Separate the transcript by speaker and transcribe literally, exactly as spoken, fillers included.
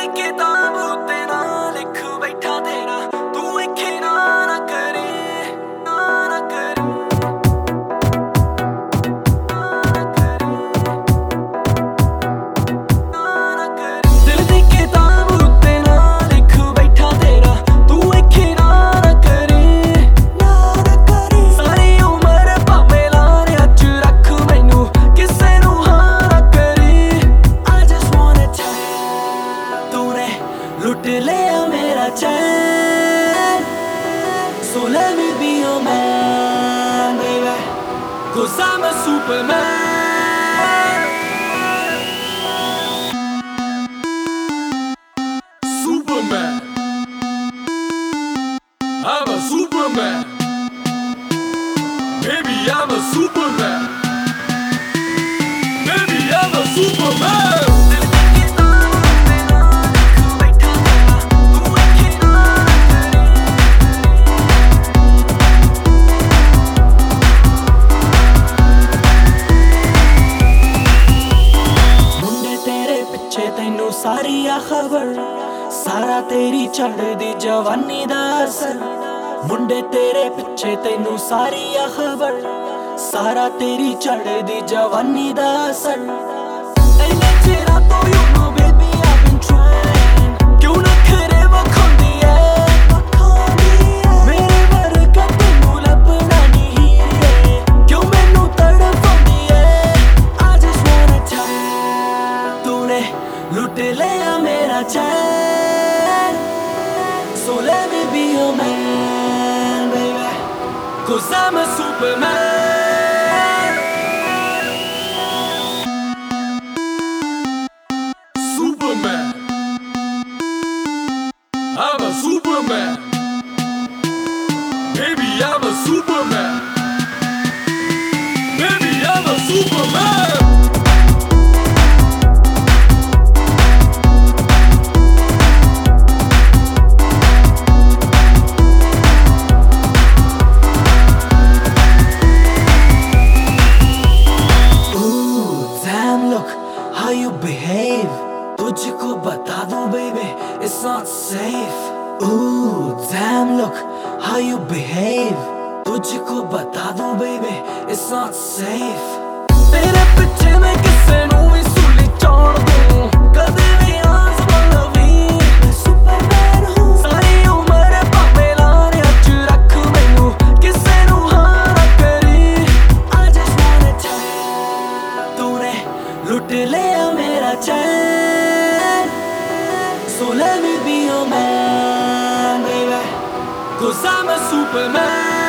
Speaker 1: किताबों ते ना लिख बैठा तेरा तू इखे ना ना करे ना ना करे ना करे ना करे दिल दी किताबों ते ना लिख बैठा तेरा तू इखे ना ना करे ना ना करे सारी उम्र भावे लारे अच रख मैनू किसे नू हाँ ना करे I just wanna tell तूने लुट लिया मेरा चैन So let me be your man, baby Cause I'm a superman Superman I'm a superman Baby, I'm a superman Baby, I'm a superman तैनू सारी आ खबर सारा तेरी चढ़दी जवानी दा असर मुंडे तेरे पिछे तैनू सारी आ खबर सारा तेरी चढ़दी जवानी दा असर इन्ने चिरा तो you know baby I've been trying क्यों ना खरे वखांदी ऐ मेरे वर्गा तैनू लभना नहीं है क्यों मैनू तड़पांदी ऐ I just wanna tell तूने लुट लिया मेरा चैन So let me be your man, baby Cause I'm a superman Superman I'm a superman Baby, I'm a superman Baby, I'm a superman How you behave तुझको बता दूं baby it's not safe Ooh damn look how you behave तुझको बता दूं baby it's not safe तेरे पीछे मैं किसे नू भी सुली छोड़ दूं कदे भी आसमान लवी मैं सुपरमैन हूँ सारी उम्र भावे लारे अच रख मैनू किसे नू हाँ ना करे I just wanna tell तूने लुट लिया मेरा चैन So let me be your man, baby Cause I'm a superman